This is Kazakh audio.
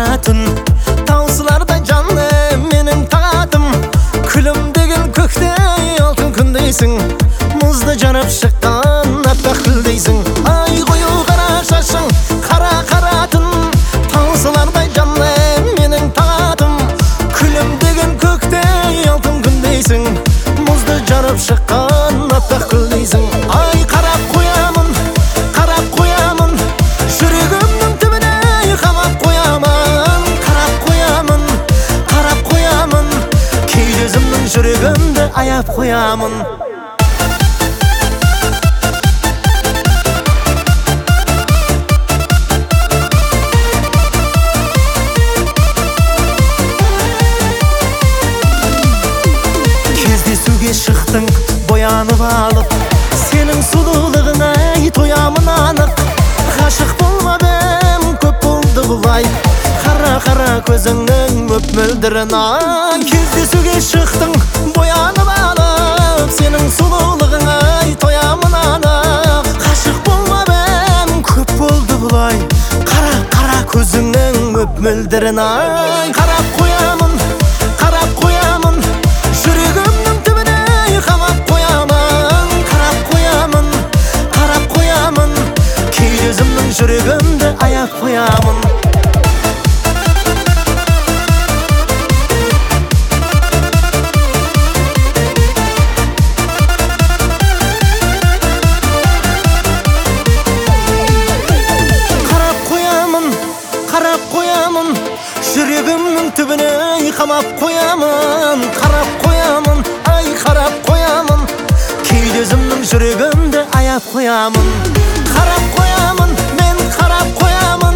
түн таусыларда жаным менің татым күлім деген көктей алтын күндейсің мұзды жарып шыққан аппақ гүлдейсің ай қою қара шашың қара түн таусылардай жаным менің татым күлім деген көктей алтын күндейсің мұзды жарып шыққан аппақ гүлдейсің ай қарап қоямын жүрегімнің түбіне қамап қоямын қарап қоямын кейде өзімнің жүрегімді аяп қоямын кездесуге шықтың боянып алып сенің сұлулығыңа тоямын анық ғашық болмадым көп болды бұлай қара көзіңнің мөп-мөлдірін кездесуге шықтың боянып алып сенің сұлулығыңа тоямын анық ғашық болмадым көп болды бұлай қара көзіңнің мөп-мөлдірін қарап қоямын жүрегімнің түбіне қамап қоямын қарап қоямын кейде өзімнің жүрегімді аяп қоямын қарап қоямын жүрегімнің түбіне қамап қоямын қарап қоямын кейде өзімнің жүрегімді аяп қоямын қарап қоямын мен қарап қоямын